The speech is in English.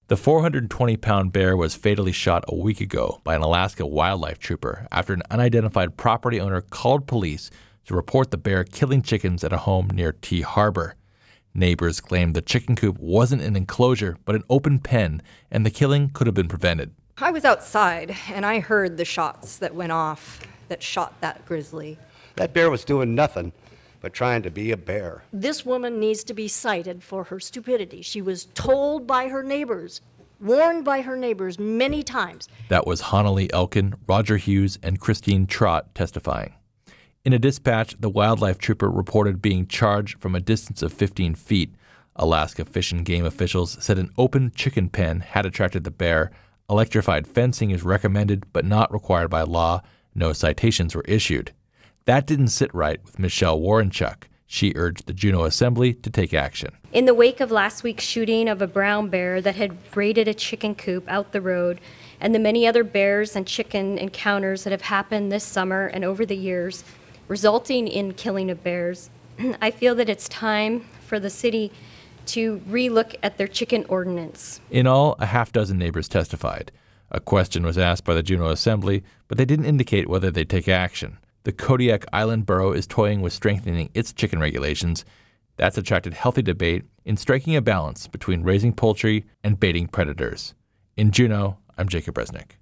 The 420-pound bear was fatally shot a week ago by an Alaska wildlife trooper after an unidentified property owner called police to report the bear killing chickens at a home near Tea Harbor. Neighbors claimed the chicken coop wasn't an enclosure, but an open pen, and the killing could have been prevented. I was outside, and I heard the shots that went off that shot that grizzly. That bear was doing nothing but trying to be a bear. This woman needs to be cited for her stupidity. She was told by her neighbors, warned by her neighbors many times. That was Hanali Elkin, Roger Hughes, and Christine Trott testifying. In a dispatch, the wildlife trooper reported being charged from a distance of 15 feet. Alaska Fish and Game officials said an open chicken pen had attracted the bear. Electrified fencing is recommended but not required by law. No citations were issued. That didn't sit right with Michelle Warrenchuk. She urged the Juneau Assembly to take action. In the wake of last week's shooting of a brown bear that had raided a chicken coop out the road, and the many other bears and chicken encounters that have happened this summer and over the years, resulting in killing of bears, I feel that it's time for the city to relook at their chicken ordinance. In all, a half dozen neighbors testified. A question was asked by the Juneau Assembly, but they didn't indicate whether they'd take action. The Kodiak Island Borough is toying with strengthening its chicken regulations. That's attracted healthy debate in striking a balance between raising poultry and baiting predators. In Juneau, I'm Jacob Resnick.